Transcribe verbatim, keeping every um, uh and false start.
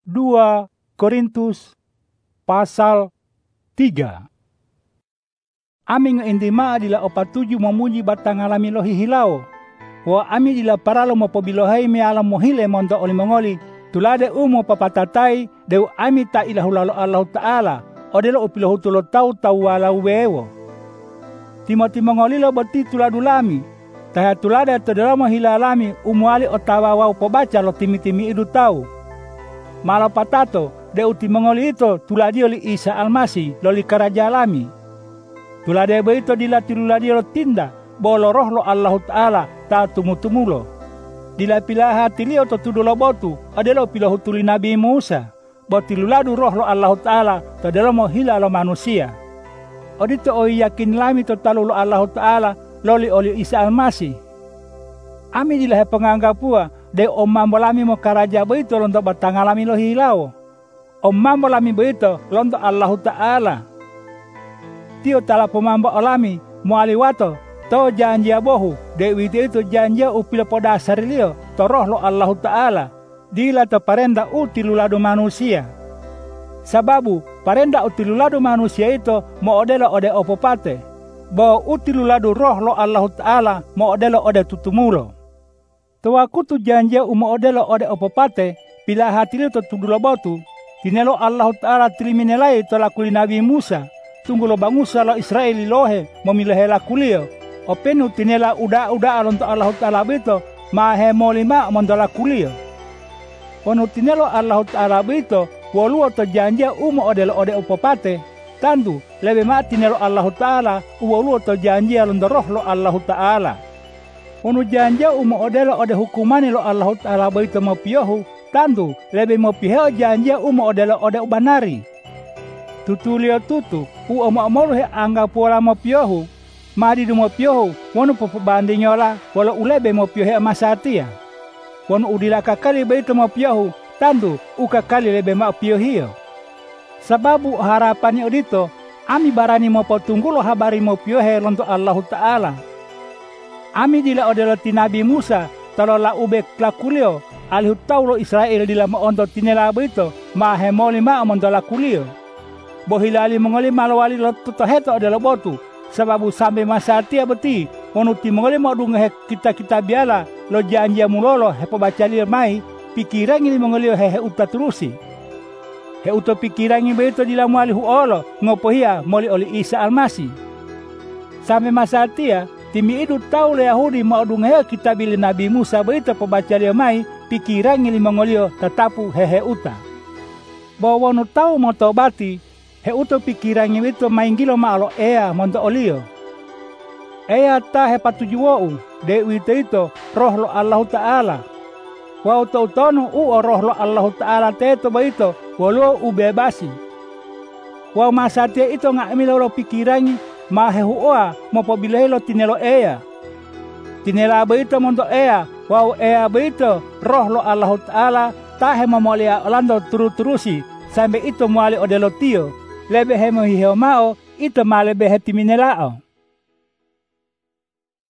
dua Korintus pasal tiga. Ami ngeintima adila opa tuju memuji batang alami lohi hilau. Wa ami dila paralo mo pobilohai me alam mohile mondo oli mongoli. Tulade umo papatatai deu ami ta ilahu lalo Allah Ta'ala. Odelo upilohu tulo tau tau walau wewo. Timoti mongoli lo boti tuladu lami. Taha tulade todelo hilalami umuali otawa wau pobaca lo timi-timi idu tau. Malo patato deu timongoli ito tuladio li Isa Almasi loli karaja lami. Tulade beito dila tiluladio lo tinda bolo roh lo Allah Ta'ala ta tumu-tumulo. Dila pilaha tilio to tudulo botu adelo pilahu tuli Nabi Musa. Boti luladu roh lo Allah Ta'ala todelo mo hila lo manusia. Odito oi yakin lami to talu lo Allah Ta'ala loli oli Isa Almasi. Ami dilahe penganggapua de omambo lami mo karaja beito lonto batangalami lo hilau. Omambo lami beito lonto Allah Ta'ala. Tio tala pomambo olami mo aliwato to janji abohu de wite itu janji upila podasar lio to roh lo Allah Ta'ala. Dila to parenda utiluladu manusia. Sababu parenda utiluladu manusia itu mo odelo ode opopate. Bo utiluladu roh lo Allah Ta'ala mo odelo ode tutumulo. Tuaku tu janji umo odelo ode opopate pila hati to tudulo botu. Tinelo Allah Ta'ala tiliminelai to lakuli Nabi Musa. Tunggulo bangusa lo Israel lohe memilehe lakulio. Openu tinela uda-uda alonto Allah Ta'ala bito mahe molima mondola kulio. Onu tinelo Allah Ta'ala bito waluo to janji umo odelo ode opopate. Tantu lebe ma tinelo Allah Ta'ala waluo to janji alonto roh lo Allah Ta'ala. Onu janji umo odelo ode hukumani lo Allah Ta'ala bito mo piohu. Tantu lebe mo piheo janji umo odelo ode ubanari. Tutulio tutu u omo-omo he angga pola mo piohu. Madi du mo piohu wonu popo bandinyola wala ulebe mo piohe amasatia. Wonu udila kakali beito mo piohu tantu uka kali lebe ma piohio. Sababu harapannya odito ami barani mo potunggulo habari mo piohe lonto Allah Ta'ala. Ami dila odelo ti Nabi Musa talola ube klakulio alihu taulo Israel dila mo onto tinela beito mahe moli ma mondola kulio. Bohilali mongoli malawali lo tutoheto odelo botu. Sababu sampai masa tia beti wonu ti mongoli mo dunga kita-kita biala lo janji mulolo he pabacali mai pikirangi mongoli he he uta terusi. He uta pikirangi beito dila muali huolo ngopohia moli oli Isa Almasi. Sampai masa tia timi idu tau le Yahudi mo dunga kita bili Nabi Musa beito pabacali mai pikirangi mongoli tatapu he he uta. Bawa wonu tau mo tobati he uto pikirangi itu mainggilo maalo ea monto olio. Ea ta he patujuo de wite itu roh lo Allah Ta'ala. Wa uto utonu u roh lo Allah Ta'ala teto baito walu ubebasi. Wa masatia itu ngak milo lo pikirangi mahe huoa mo pobilehe lo tinelo ea. Tinela baito monto ea wa ea baito roh lo Allah Ta'ala tahe momolia olando turu-turusi sampai itu muali odelo tio. Lebe hemo hiheo mao, ito malebe heti minelao.